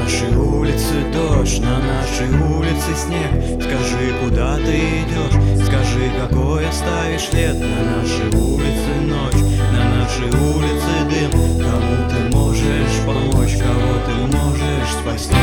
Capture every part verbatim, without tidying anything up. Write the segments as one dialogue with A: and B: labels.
A: нашей улице дождь, на нашей улице снег. Скажи, куда ты идешь, скажи, какой оставишь след. На нашей улице ночь, на нашей улице дым. Кому ты можешь помочь, кого ты можешь спасти?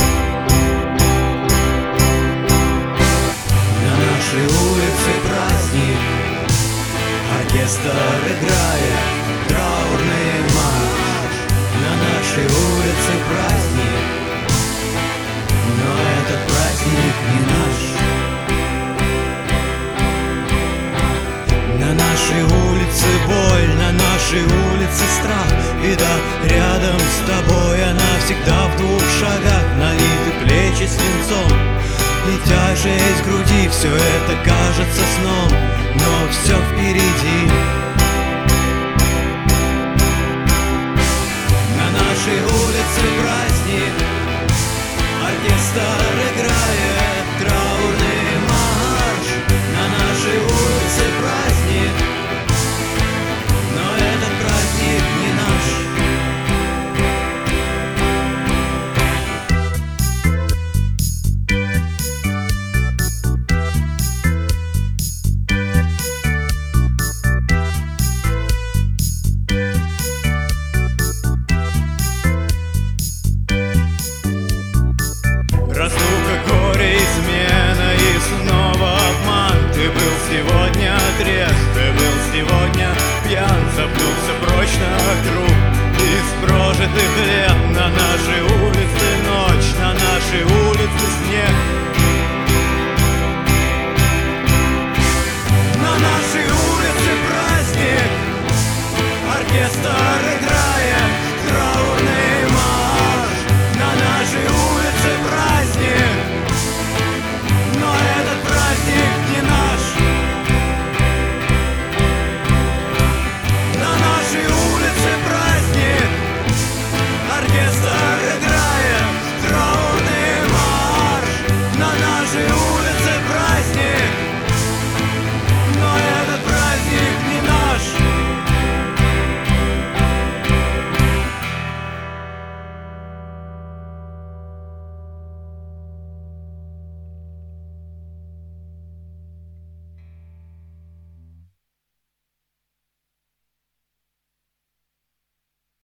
A: На нашей улице праздник, оркестр играет траурный марш. На нашей улице праздник, но этот праздник не наш. На нашей улице боль, на нашей улице страх. Беда рядом с тобой, она всегда в двух шагах. Налиты плечи свинцом и тяжесть в груди. Все это кажется сном, но все впереди. На нашей улице праздник, оркестр играет траурный марш. На нашей улице праздник, но этот праздник не наш. Разлука, горе, измена и снова обман. Ты был сегодня трезв, ты был сегодня пьян. Запнулся прочно круг из прожитых лет. На нашей улице ночь, на нашей улице